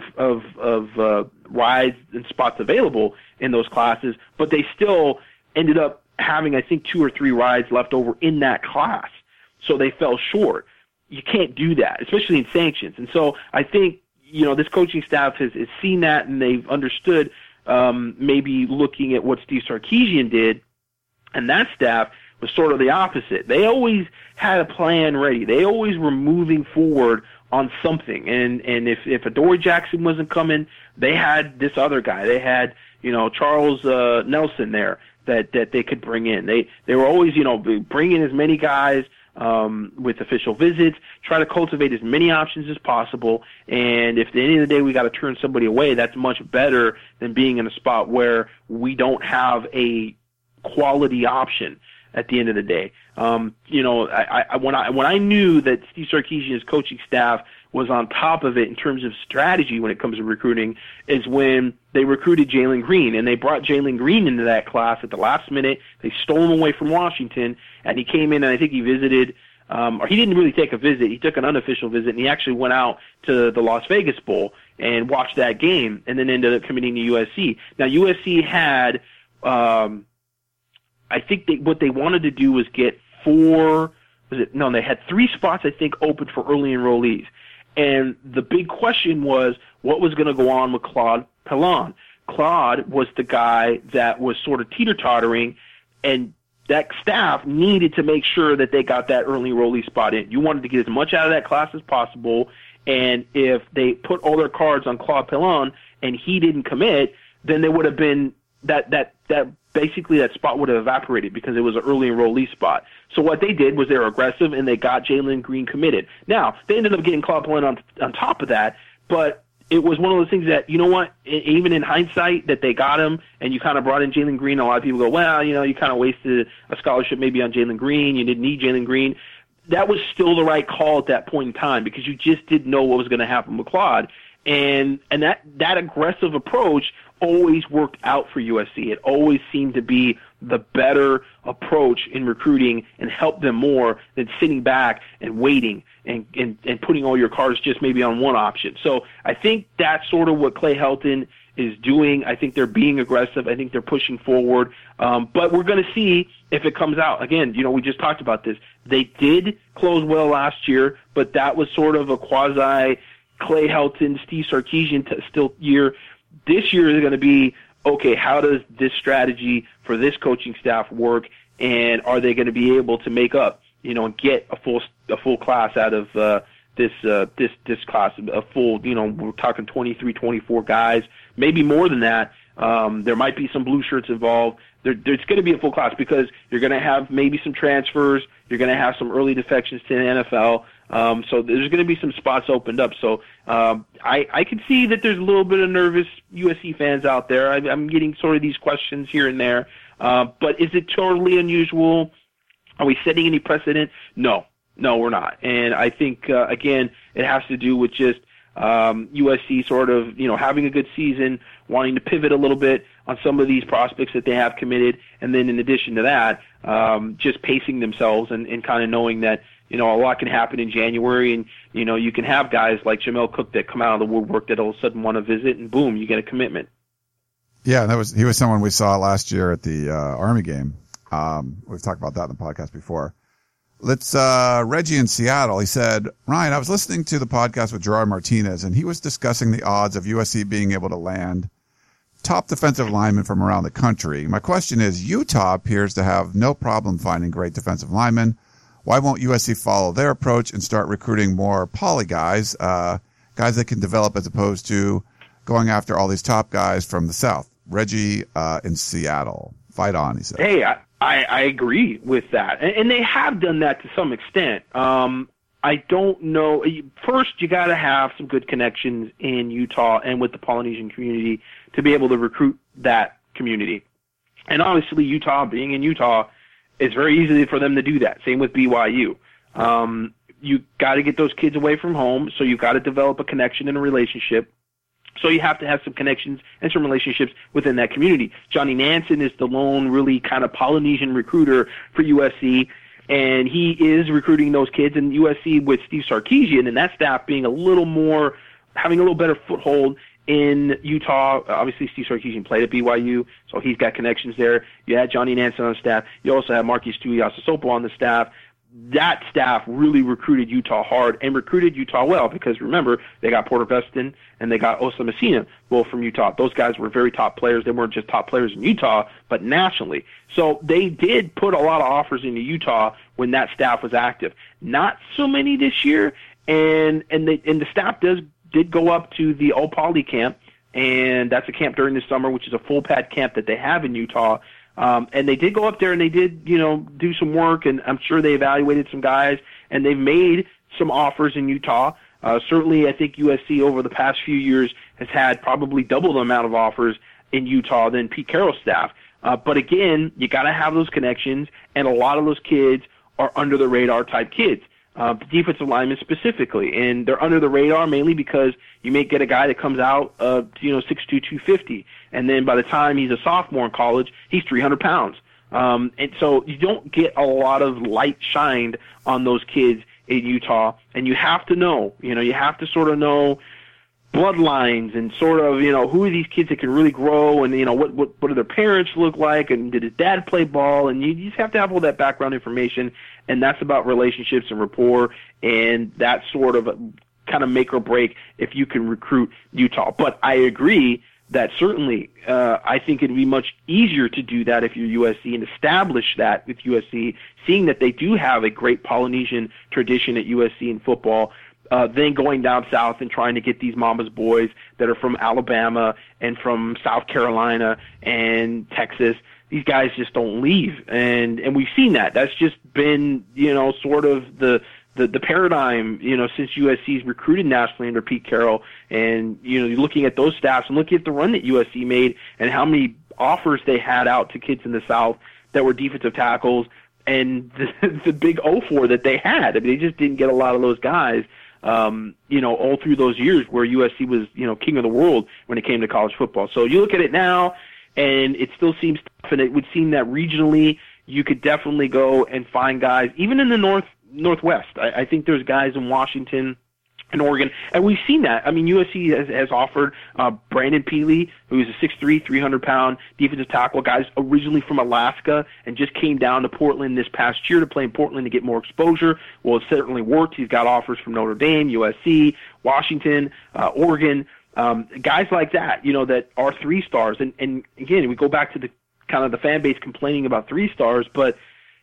Speaker 3: of rides and spots available in those classes, but they still ended up having, I think, 2 or 3 rides left over in that class. So they fell short. You can't do that, especially in sanctions. And so I think, this coaching staff has seen that, and they've understood maybe looking at what Steve Sarkisian did, and that staff was sort of the opposite. They always had a plan ready. They always were moving forward on something. And if Adoree Jackson wasn't coming, they had this other guy. They had, Charles Nelson there that they could bring in. They were always, bringing as many guys with official visits, try to cultivate as many options as possible. And if at the end of the day we got to turn somebody away, that's much better than being in a spot where we don't have a quality option at the end of the day. When I knew that Steve Sarkisian's coaching staff was on top of it in terms of strategy when it comes to recruiting is when they recruited Jalen Green, and they brought Jalen Green into that class at the last minute. They stole him away from Washington, and he came in, and I think he visited, or he didn't really take a visit. He took an unofficial visit, and he actually went out to the Las Vegas Bowl and watched that game, and then ended up committing to USC. Now, USC had, I think what they wanted to do was get they had 3 spots, I think, open for early enrollees. And the big question was what was going to go on with Claude Pelon. Claude was the guy that was sort of teeter-tottering, and that staff needed to make sure that they got that early enrollee spot in. You wanted to get as much out of that class as possible, and if they put all their cards on Claude Pelon and he didn't commit, then there would have been that basically that spot would have evaporated because it was an early enrollee spot. So what they did was they were aggressive, and they got Jalen Green committed. Now, they ended up getting Claude Pelon on top of that, but it was one of those things that, even in hindsight, that they got him, and you kind of brought in Jalen Green. A lot of people go, well, you kind of wasted a scholarship maybe on Jalen Green. You didn't need Jalen Green. That was still the right call at that point in time because you just didn't know what was going to happen with Claude. And that aggressive approach always worked out for USC. It always seemed to be the better approach in recruiting and helped them more than sitting back and waiting and putting all your cards just maybe on one option. So I think that's sort of what Clay Helton is doing. I think they're being aggressive. I think they're pushing forward. But we're going to see if it comes out. Again, we just talked about this. They did close well last year, but that was sort of a quasi Clay Helton, Steve Sarkisian still year. This year is going to be, okay, how does this strategy for this coaching staff work, and are they going to be able to make up, and get a full class out of this class, a full, we're talking 23, 24 guys, maybe more than that. There might be some blue shirts involved. There's going to be a full class because you're going to have maybe some transfers. You're going to have some early defections to the NFL. So there's going to be some spots opened up. So I can see that there's a little bit of nervous USC fans out there. I'm getting sort of these questions here and there. But is it totally unusual? Are we setting any precedent? No, we're not. And I think, again, it has to do with just USC sort of, having a good season, wanting to pivot a little bit on some of these prospects that they have committed. And then in addition to that, just pacing themselves and kind of knowing that, a lot can happen in January. And, you can have guys like Jamel Cook that come out of the woodwork that all of a sudden want to visit, and boom, you get a commitment.
Speaker 2: Yeah, he was someone we saw last year at the Army game. We've talked about that in the podcast before. Let's Reggie in Seattle. He said, Ryan, I was listening to the podcast with Gerard Martinez, and he was discussing the odds of USC being able to land top defensive linemen from around the country. My question is, Utah appears to have no problem finding great defensive linemen. Why won't USC follow their approach and start recruiting more poly guys, guys that can develop as opposed to going after all these top guys from the South? Reggie in Seattle. Fight on, he said.
Speaker 3: Hey, I agree with that. And they have done that to some extent. I don't know. First, you got to have some good connections in Utah and with the Polynesian community to be able to recruit that community. And obviously, Utah, being in Utah, it's very easy for them to do that. Same with BYU. You got to get those kids away from home, so you've got to develop a connection and a relationship. So you have to have some connections and some relationships within that community. Johnny Nansen is the lone really kind of Polynesian recruiter for USC, and he is recruiting those kids. And USC with Steve Sarkisian and that staff being a little more, having a little better foothold in Utah. Obviously, Steve Sarkisian played at BYU, so he's got connections there. You had Johnny Nansen on the staff. You also have Marquis Tuiasosopo on the staff. That staff really recruited Utah hard and recruited Utah well because, remember, they got Porter Veston and they got Osa Messina, both from Utah. Those guys were very top players. They weren't just top players in Utah, but nationally. So they did put a lot of offers into Utah when that staff was active. Not so many this year, and the staff did go up to the Opali camp, and that's a camp during the summer, which is a full pad camp that they have in Utah. And they did go up there and they did, do some work, and I'm sure they evaluated some guys, and they've made some offers in Utah. Certainly, I think USC over the past few years has had probably double the amount of offers in Utah than Pete Carroll's staff. But again, you got to have those connections, and a lot of those kids are under the radar type kids. The defensive linemen specifically, and they're under the radar mainly because you may get a guy that comes out, 6'2", 250, and then by the time he's a sophomore in college, he's 300 pounds. And so you don't get a lot of light shined on those kids in Utah, and you have to know, you have to sort of know bloodlines and sort of, who are these kids that can really grow, and, what do their parents look like, and did his dad play ball, and you just have to have all that background information, and that's about relationships and rapport, and that sort of kind of make or break if you can recruit Utah. But I agree that certainly I think it'd be much easier to do that if you're USC and establish that with USC, seeing that they do have a great Polynesian tradition at USC in football, then going down south and trying to get these mama's boys that are from Alabama and from South Carolina and Texas. These guys just don't leave, and we've seen that. That's just been, sort of the paradigm, since USC's recruited nationally under Pete Carroll. And, you're looking at those stats and looking at the run that USC made and how many offers they had out to kids in the South that were defensive tackles, and the big 0-4 that they had. I mean, they just didn't get a lot of those guys, all through those years where USC was, king of the world when it came to college football. So you look at it now, and it still seems tough, and it would seem that regionally you could definitely go and find guys, even in the Northwest. I think there's guys in Washington and Oregon, and we've seen that. I mean, USC has offered Brandon Peely, who's a 6'3", 300-pound defensive tackle, guys originally from Alaska and just came down to Portland this past year to play in Portland to get more exposure. Well, it certainly worked. He's got offers from Notre Dame, USC, Washington, Oregon, guys like that, that are 3 stars. And again, we go back to the kind of the fan base complaining about 3 stars, but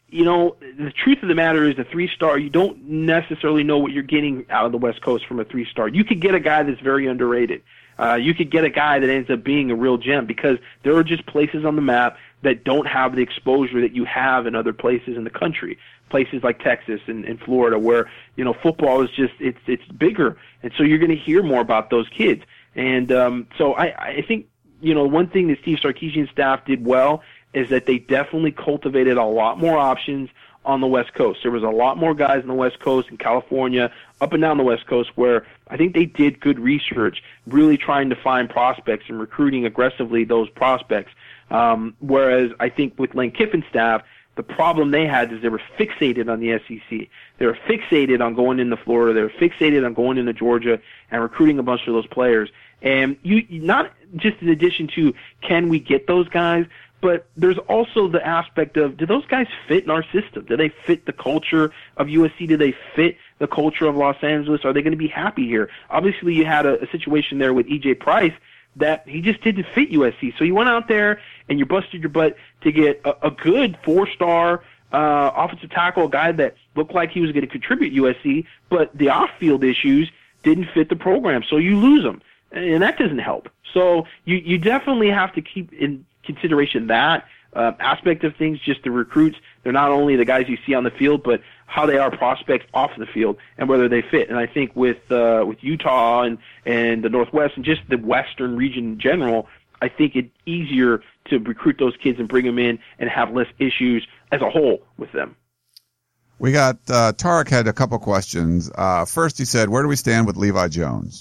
Speaker 3: the truth of the matter is the 3-star, you don't necessarily know what you're getting out of the West Coast from a 3-star. You could get a guy that's very underrated. You could get a guy that ends up being a real gem because there are just places on the map that don't have the exposure that you have in other places in the country. Places like Texas and Florida where, football is just, it's bigger. And so you're going to hear more about those kids. And so I think, one thing that Steve Sarkisian's staff did well is that they definitely cultivated a lot more options on the West Coast. There was a lot more guys on the West Coast, in California, up and down the West Coast, where I think they did good research, really trying to find prospects and recruiting aggressively those prospects. Whereas I think with Lane Kiffin's staff, the problem they had is they were fixated on the SEC. They were fixated on going into Florida. They were fixated on going into Georgia and recruiting a bunch of those players. And you not just in addition to can we get those guys, but there's also the aspect of, do those guys fit in our system? Do they fit the culture of USC? Do they fit the culture of Los Angeles? Are they going to be happy here? Obviously, you had a situation there with E.J. Price that he just didn't fit USC. So you went out there and you busted your butt to get a good 4-star offensive tackle, a guy that looked like he was going to contribute USC, but the off-field issues didn't fit the program. So you lose him, and that doesn't help. So you definitely have to keep in consideration that aspect of things, just the recruits. They're not only the guys you see on the field, but how they are prospects off the field and whether they fit. And I think with Utah and the Northwest and just the Western region in general, I think it's easier to recruit those kids and bring them in and have less issues as a whole with them.
Speaker 2: We got Tarek had a couple questions. First, he said, where do we stand with Levi Jones?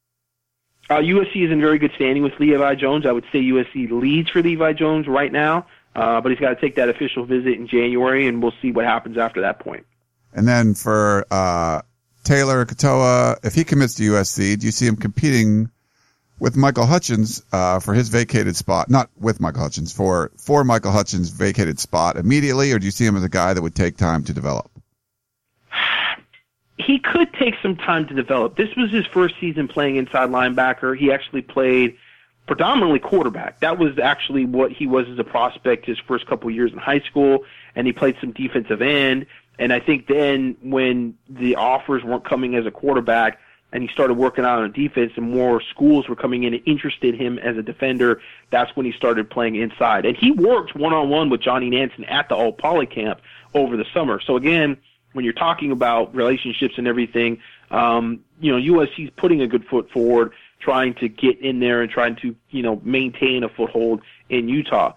Speaker 3: USC is in very good standing with Levi Jones. I would say USC leads for Levi Jones right now, but he's got to take that official visit in January, and we'll see what happens after that point.
Speaker 2: And then for Taylor Katoa, if he commits to USC, do you see him competing with Michael Hutchins for his vacated spot? Not with Michael Hutchins, for Michael Hutchins' vacated spot immediately, or do you see him as a guy that would take time to develop?
Speaker 3: He could take some time to develop. This was his first season playing inside linebacker. He actually played predominantly quarterback. That was actually what he was as a prospect his first couple of years in high school, and he played some defensive end. And I think then when the offers weren't coming as a quarterback and he started working out on defense and more schools were coming in and interested him as a defender, that's when he started playing inside. And he worked one-on-one with Johnny Nansen at the All-Poly camp over the summer. So again, when you're talking about relationships and everything, USC's putting a good foot forward, trying to get in there and trying to, maintain a foothold in Utah.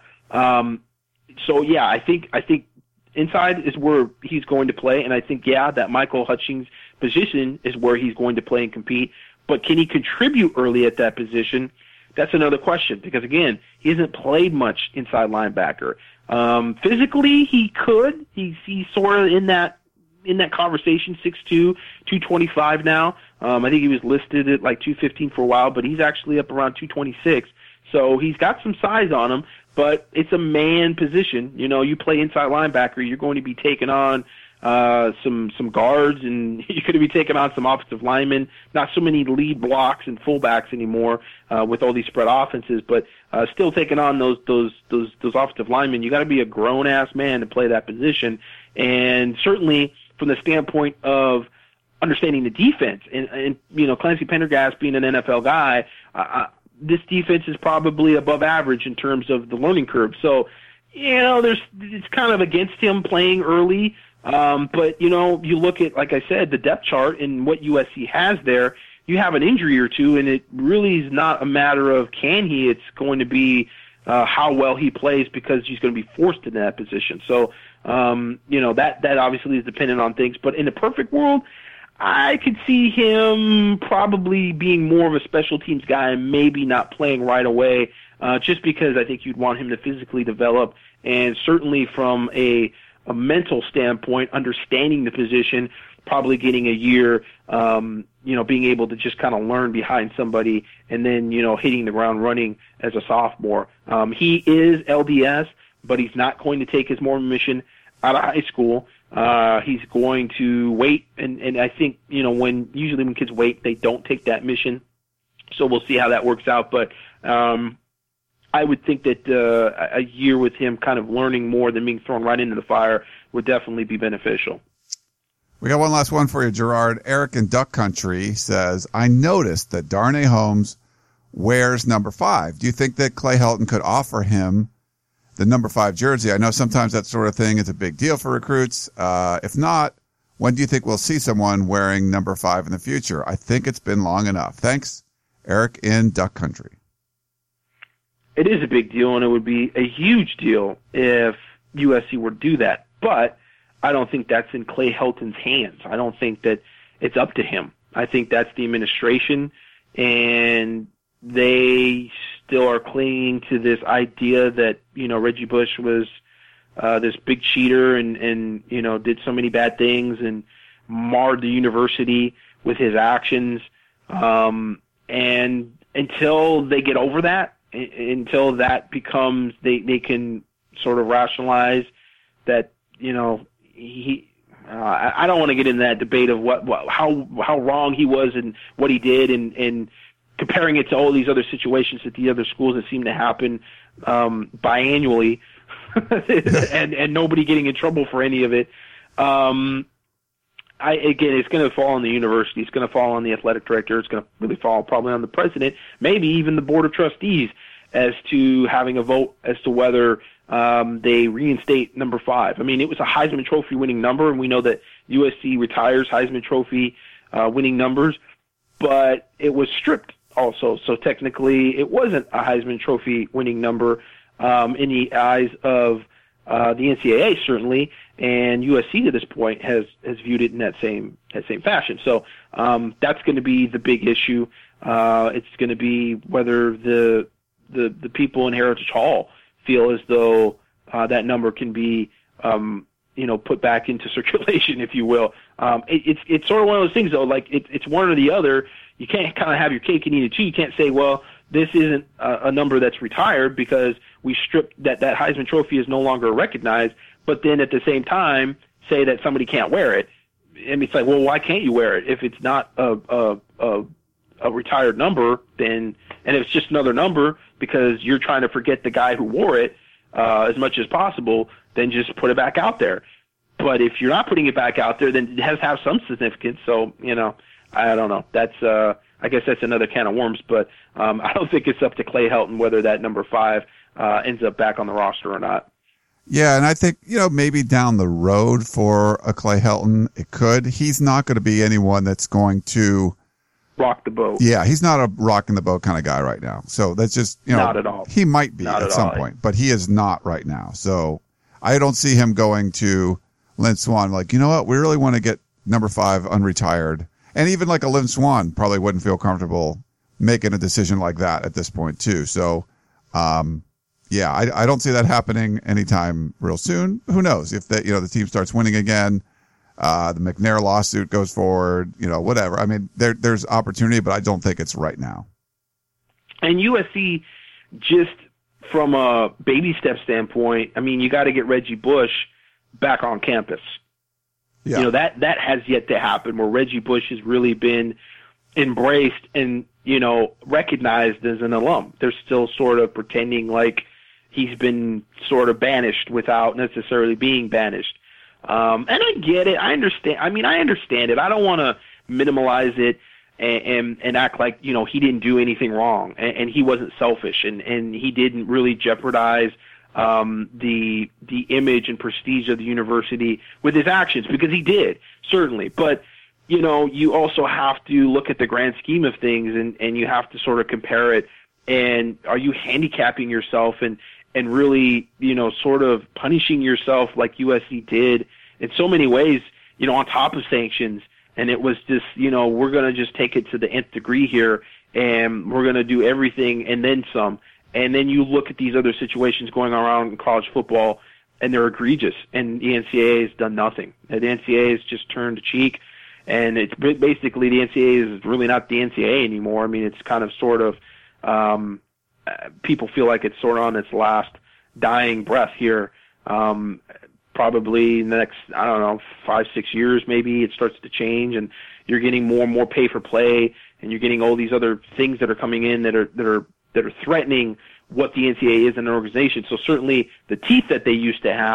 Speaker 3: So yeah, I think inside is where he's going to play, and I think that Michael Hutchins position is where he's going to play and compete. But can he contribute early at that position? That's another question, because again, he hasn't played much inside linebacker. Physically, he could. He's sort of in that conversation, 6'2", 225 now. I think he was listed at like 215 for a while, but he's actually up around 226. So he's got some size on him, but it's a man position. You play inside linebacker, you're going to be taking on some guards, and you're going to be taking on some offensive linemen. Not so many lead blocks and fullbacks anymore with all these spread offenses, but still taking on those offensive linemen. You got to be a grown ass man to play that position, and certainly from the standpoint of understanding the defense, and Clancy Pendergast being an NFL guy, this defense is probably above average in terms of the learning curve. So, it's kind of against him playing early. But you look at, like I said, the depth chart and what USC has there, you have an injury or two, and it really is not a matter of can he, it's going to be how well he plays, because he's going to be forced into that position. So, that obviously is dependent on things. But in a perfect world, I could see him probably being more of a special teams guy and maybe not playing right away, just because I think you'd want him to physically develop, and certainly from a mental standpoint, understanding the position, probably getting a year, being able to just kind of learn behind somebody, and then, hitting the ground running as a sophomore. He is LDS, but he's not going to take his Mormon mission out of high school. He's going to wait, and I think, when kids wait, they don't take that mission. So we'll see how that works out. But I would think that a year with him kind of learning more than being thrown right into the fire would definitely be beneficial.
Speaker 2: We got one last one for you, Gerard. Eric in Duck Country says, I noticed that Darnay Holmes wears number 5. Do you think that Clay Helton could offer him the number 5 jersey? I know sometimes that sort of thing is a big deal for recruits. If not, when do you think we'll see someone wearing number 5 in the future? I think it's been long enough. Thanks, Eric in Duck Country.
Speaker 3: It is a big deal, and it would be a huge deal if USC were to do that. But I don't think that's in Clay Helton's hands. I don't think that it's up to him. I think that's the administration, and they still are clinging to this idea that, Reggie Bush was this big cheater and did so many bad things and marred the university with his actions. And until they get over that, until that becomes, they can sort of rationalize that, I don't want to get into that debate of how wrong he was and what he did and comparing it to all these other situations at the other schools that seem to happen biannually and nobody getting in trouble for any of it. Again, it's going to fall on the university. It's going to fall on the athletic director. It's going to really fall probably on the president, maybe even the board of trustees, as to having a vote as to whether they reinstate number 5. I mean, it was a Heisman Trophy winning number, and we know that USC retires Heisman Trophy winning numbers, but it was stripped also. So technically, it wasn't a Heisman Trophy winning number in the eyes of the NCAA, certainly, and USC to this point has viewed it in that same fashion. So that's going to be the big issue. It's going to be whether the people in Heritage Hall feel as though that number can be, put back into circulation, if you will. It's sort of one of those things, though. Like it's one or the other. You can't kind of have your cake and eat it too. You can't say, well, this isn't a number that's retired because we stripped that Heisman Trophy is no longer recognized. But then at the same time, say that somebody can't wear it. I mean, it's like, well, why can't you wear it if it's not a retired number? Then, and if it's just another number because you're trying to forget the guy who wore it as much as possible, then just put it back out there. But if you're not putting it back out there, then it has to have some significance. So, I don't know. That's I guess that's another can of worms. But I don't think it's up to Clay Helton whether that number 5 ends up back on the roster or not.
Speaker 2: Yeah, and I think, maybe down the road for a Clay Helton, it could. He's not going to be anyone that's going to
Speaker 3: rock the boat.
Speaker 2: Yeah, he's not a rocking the boat kind of guy right now. So that's just,
Speaker 3: not at all.
Speaker 2: He might be at some point, but he is not right now. So I don't see him going to Lynn Swann like, you know what, we really want to get number 5 unretired. And even like a Lynn Swann probably wouldn't feel comfortable making a decision like that at this point too. So, yeah, I don't see that happening anytime real soon. Who knows if the team starts winning again, the McNair lawsuit goes forward, whatever. I mean, there's opportunity, but I don't think it's right now.
Speaker 3: And USC, just from a baby step standpoint, I mean, you got to get Reggie Bush back on campus.
Speaker 2: Yeah.
Speaker 3: That has yet to happen, where Reggie Bush has really been embraced and, recognized as an alum. They're still sort of pretending like he's been sort of banished without necessarily being banished. And I get it. I understand. I mean, I understand it. I don't want to minimalize it and act like, he didn't do anything wrong and he wasn't selfish and he didn't really jeopardize the image and prestige of the university with his actions, because he did, certainly. But, you also have to look at the grand scheme of things and you have to sort of compare it. And are you handicapping yourself and really, sort of punishing yourself like USC did in so many ways, on top of sanctions? And it was just, we're going to just take it to the nth degree here and we're going to do everything and then some. And then you look at these other situations going around in college football, and they're egregious, and the NCAA has done nothing. The NCAA has just turned a cheek, and it's basically the NCAA is really not the NCAA anymore. I mean, it's kind of sort of people feel like it's sort of on its last dying breath here. Probably in the next, 5-6 years maybe it starts to change, and you're getting more and more pay for play, and you're getting all these other things that are coming in that are threatening what the NCAA is in an organization. So certainly the teeth that they used to have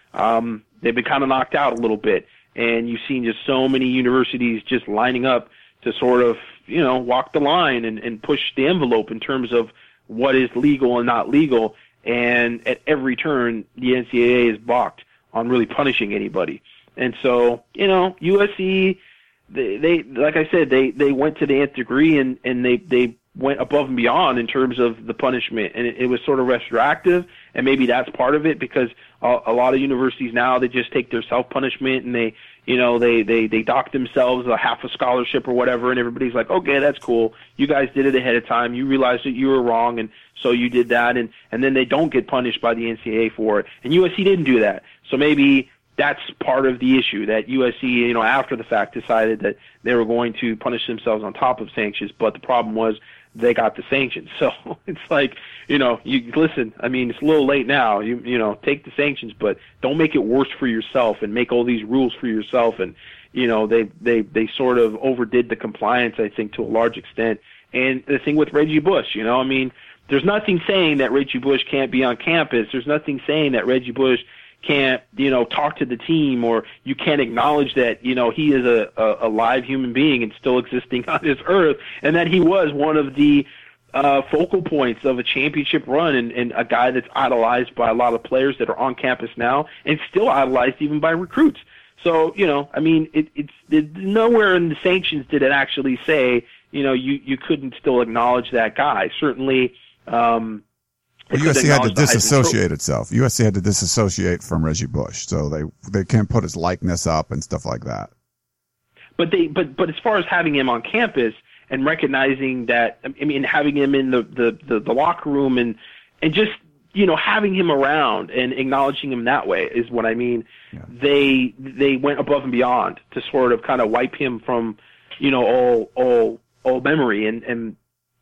Speaker 3: they've been kind of knocked out a little bit. And you've seen just so many universities just lining up to sort of, walk the line and push the envelope in terms of what is legal and not legal. And at every turn, the NCAA is balked on really punishing anybody. And so, USC, they like I said, they went to the nth degree and they went above and beyond in terms of the punishment. And it was sort of retroactive, and maybe that's part of it, because a lot of universities now, they just take their self-punishment and they dock themselves a half a scholarship or whatever, and everybody's like, okay, that's cool. You guys did it ahead of time. You realized that you were wrong, and so you did that, and then they don't get punished by the NCAA for it. And USC didn't do that. So maybe that's part of the issue, that USC, after the fact, decided that they were going to punish themselves on top of sanctions, but the problem was they got the sanctions. So it's like, you listen, I mean, it's a little late now. You take the sanctions, but don't make it worse for yourself and make all these rules for yourself. And, they sort of overdid the compliance, I think, to a large extent. And the thing with Reggie Bush, there's nothing saying that Reggie Bush can't be on campus. There's nothing saying that Reggie Bush can't, talk to the team, or you can't acknowledge that, he is a live human being and still existing on this earth, and that he was one of the focal points of a championship run, and a guy that's idolized by a lot of players that are on campus now, and still idolized even by recruits. So, it's nowhere in the sanctions did it actually say, you couldn't still acknowledge that guy. Certainly,
Speaker 2: USC had to disassociate itself. USC had to disassociate from Reggie Bush, so they can't put his likeness up and stuff like that.
Speaker 3: But as far as having him on campus and recognizing that, having him in the locker room and just having him around and acknowledging him that way is what I mean. Yeah. They went above and beyond to sort of kind of wipe him from all memory, and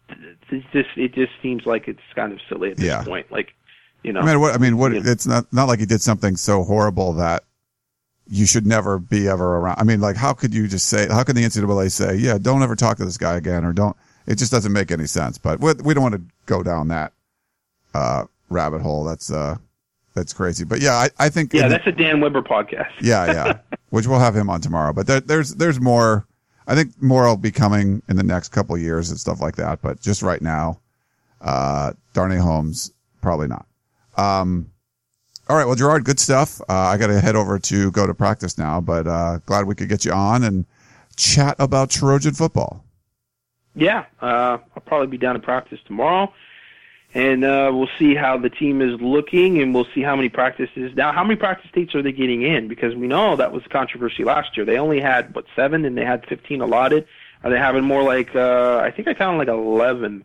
Speaker 3: it just seems like it's kind of silly at this point. Like, it's not like he did something so horrible that you should never be ever around. I mean, like, how could you just say, how can the NCAA say, yeah, don't ever talk to this guy again, or don't, it just doesn't make any sense. But we don't want to go down that, rabbit hole. That's crazy. But yeah, I think. Yeah, that's a Dan Weber podcast.
Speaker 2: Yeah. Which we'll have him on tomorrow. But there's more. I think more will be coming in the next couple of years and stuff like that. But just right now, Darnay Holmes, probably not. All right. Well, Gerard, good stuff. I got to head over to go to practice now, but glad we could get you on and chat about Trojan football. Yeah. I'll probably be down to practice tomorrow, and we'll see how the team is looking, and we'll see how many practices. Now, how many practice dates are they getting in? Because we know that was a controversy last year. They only had, 7, and they had 15 allotted. Are they having more like, I think I counted like 11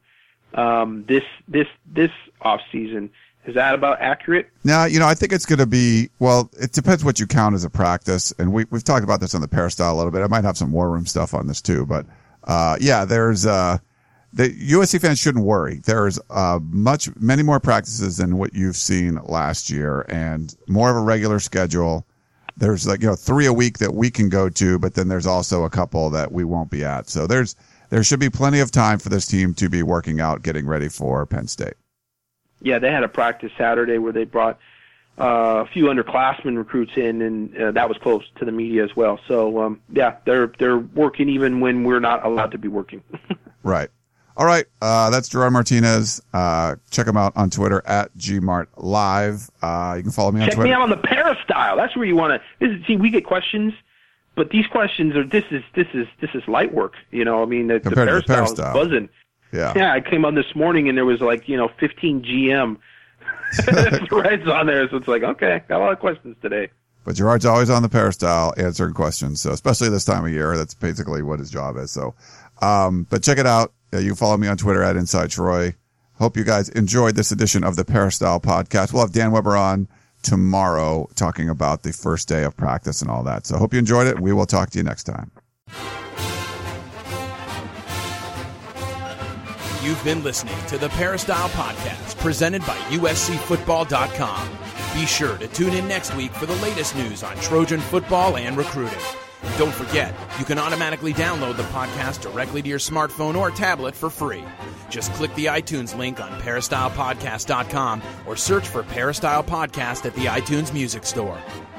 Speaker 2: this off season? Is that about accurate? No, I think it's going to be, well, it depends what you count as a practice. And we've talked about this on the Peristyle a little bit. I might have some war room stuff on this too, but, there's, the USC fans shouldn't worry. There's, many more practices than what you've seen last year, and more of a regular schedule. There's 3 a week that we can go to, but then there's also a couple that we won't be at. So there should be plenty of time for this team to be working out, getting ready for Penn State. Yeah, they had a practice Saturday where they brought a few underclassmen recruits in, and that was close to the media as well. So, they're working even when we're not allowed to be working. Right. All right. That's Gerard Martinez. Check him out on Twitter at GMartLive. You can follow me on Twitter. Check me out on the Peristyle. That's where you want to. See, we get questions, but these questions are this is light work. The Peristyle is buzzing. Yeah, I came on this morning and there was 15 GM threads on there, so it's like, okay, got a lot of questions today. But Gerard's always on the Peristyle answering questions, so especially this time of year, that's basically what his job is. So, but check it out. You can follow me on Twitter at Inside Troy. Hope you guys enjoyed this edition of the Peristyle podcast. We'll have Dan Weber on tomorrow talking about the first day of practice and all that. So hope you enjoyed it. We will talk to you next time. You've been listening to the Peristyle Podcast, presented by USCFootball.com. Be sure to tune in next week for the latest news on Trojan football and recruiting.
Speaker 1: And don't forget, you can automatically download the podcast directly to your smartphone or tablet for free. Just click the iTunes link on peristylepodcast.com or search for Peristyle Podcast at the iTunes Music Store.